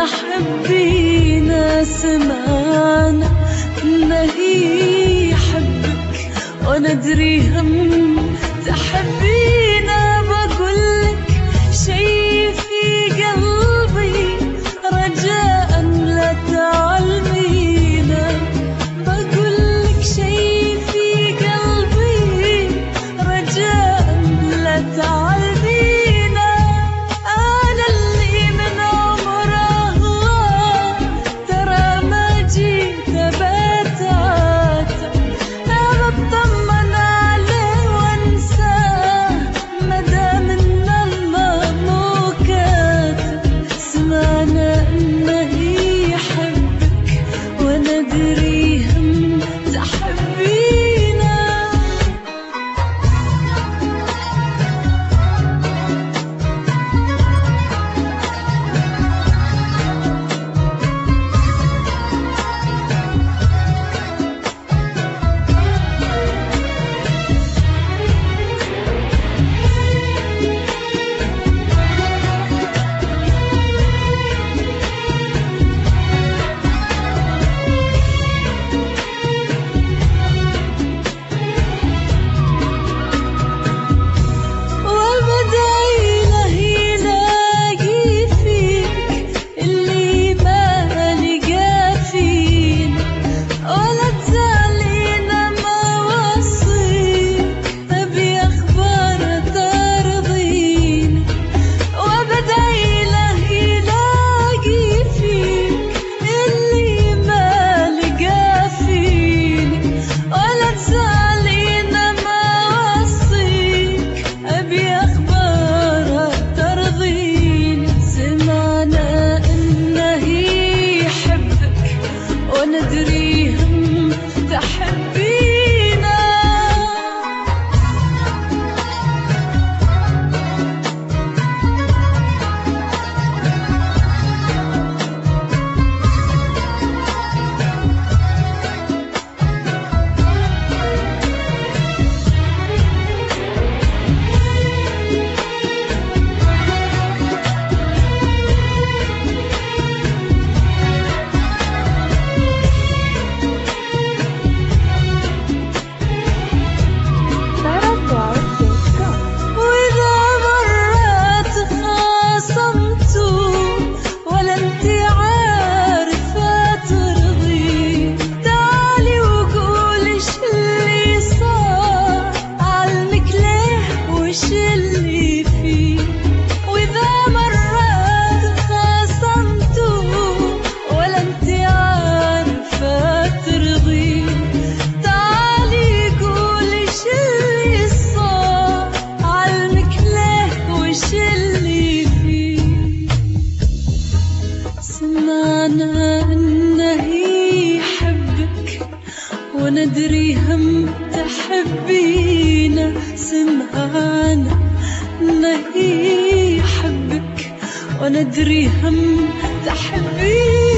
تحبينا، سمعنا إنه يحبك وندري هم تحبينا. بقولك شي في قلبي رجاء لا تعلمينا، بقولك شي في قلبي رجاء لا تعلمينا. أنا اللي من عمر الله ترى ما جيت بتعاتب، أنا بطمن عليه وانساه مدام إن الله مو كاتب. سمعنا إنه يحبك وندري هم تحبينا. وندري هم تحبينا. سمعنا إنه يحبك وندري هم تحبينا. سمعنا إنه يحبك وندري هم تحبينا.